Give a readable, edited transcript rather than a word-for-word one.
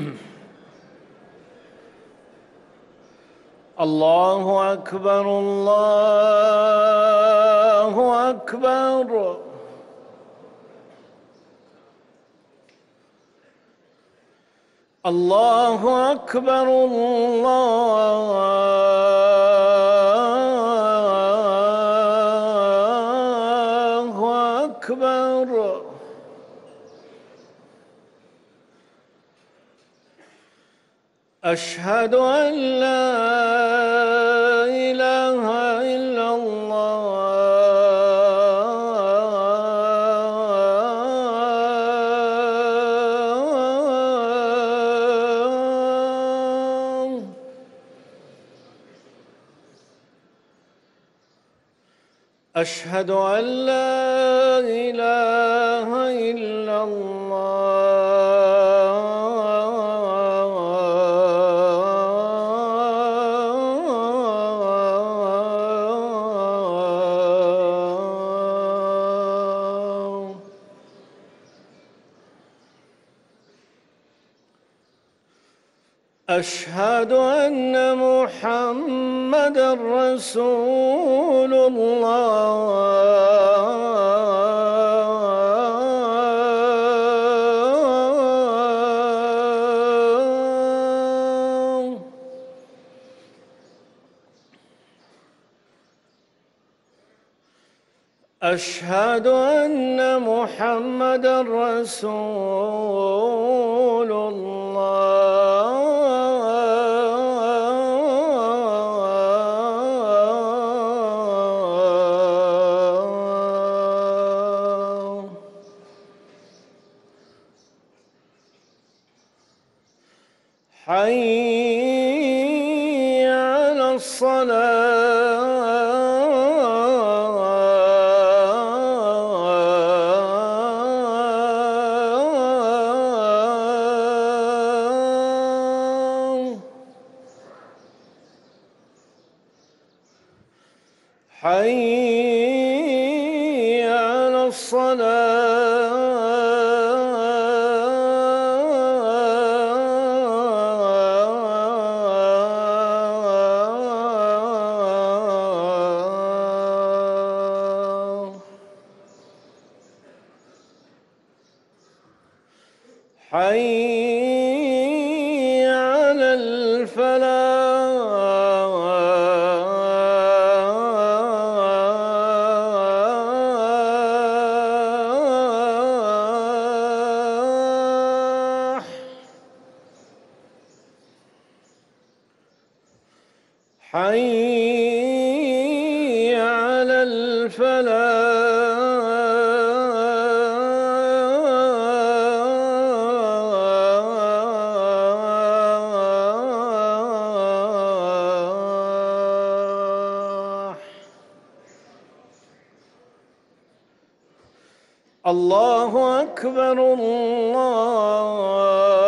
الله أكبر الله أكبر. الله أكبر الله أكبر. أشهد أن لا إله إلا الله. أشهد أن لا إله إلا الله. أشهد أن محمدًا رسول الله. أشهد أن محمدًا رسول الله. حي على الصلاة. حي على الصلاة. حي على الفلاح. حي على الفلاح. الله أكبر الله